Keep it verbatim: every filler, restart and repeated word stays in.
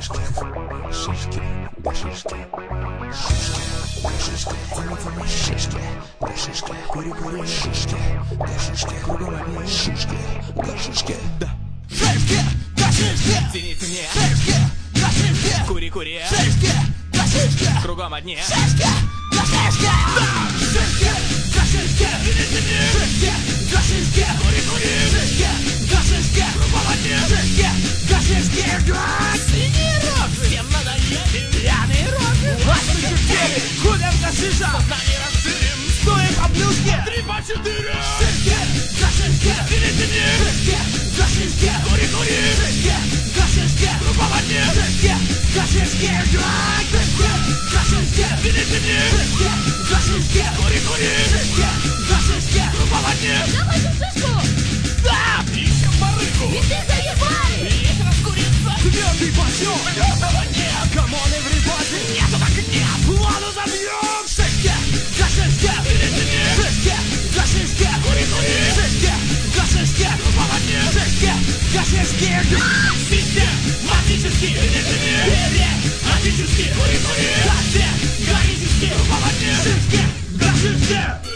шишки, шишки, да шишки, шишки, да шишки, шишки, да шишки, кури-кури, шишки, да шишки, кругом одни шишки, да шишки, да шишки, да шишки, Цените мне, шишки, да шишки, кури-кури, шишки, да шишки, кругом одни шишки, да шишки, да шишки, да шишки, цените мне, шишки, да шишки, кури-кури, шишки, да шишки, кругом одни шишки, да шишки, да синие розы, всем надоели пьяные розы, ваши четыре, гулям за шиша, сознание расширим, стоим по плюшке, три по четыре, шишки, да шишки, цените мне, шишки, да шишки, кури-кури, шишки, да шишки, кругом одни шишки, да шишки, да шишки, да шишки, цените мне, шишки, да шишки, кури-кури, шишки, да шишки, кругом одни Давайте шишку! да, ищем барыгу, И ты заебали! есть раскуриться, твердый подъем, этого нет, come on everybody, нету так нет, ладно забьем, шишки, да шишки, цените мне, шишки, да шишки, кури-кури, шишки, да шишки, кругом одни шишки, да шишки, систематически, цените мне, периодически, кури-кури, да все, героически, кругом одни шишки, да шишки.